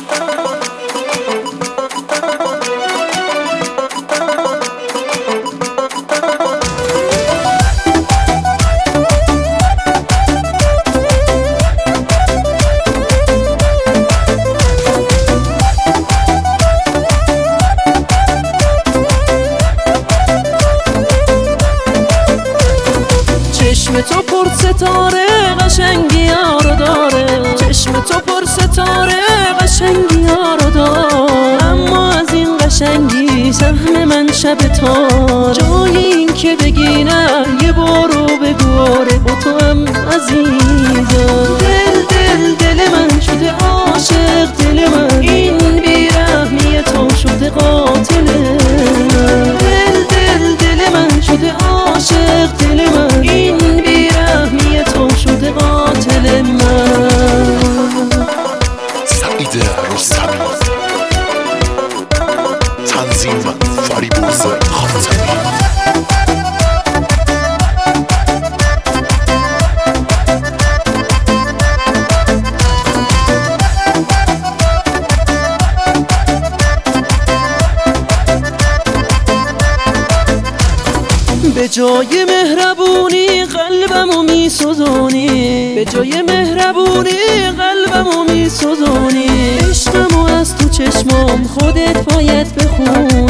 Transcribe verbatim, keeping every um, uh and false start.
چشم تو پر ستاره قشنگی ها رو داره، چشم تو پر ستاره قشنگی ها رو داره، اما از این قشنگی سهم من شب تار، جای این که بگی نه یه بارو بگوره با تو هم عزیزم. دل دل دل من شده عاشق، دل من این بیرحمی تو شده قاتل من. دل دل دل من شده عاشق، دل من این بیرحمی تو شده قاتل من. سعید رستمی، تنظیم فریبرز خاتمی. به جای مهربونی قلبمو میسوزونی، به جای مهربونی قلبمو میسوزونی، عشقمو از تو چشمام خودت باید بخونی.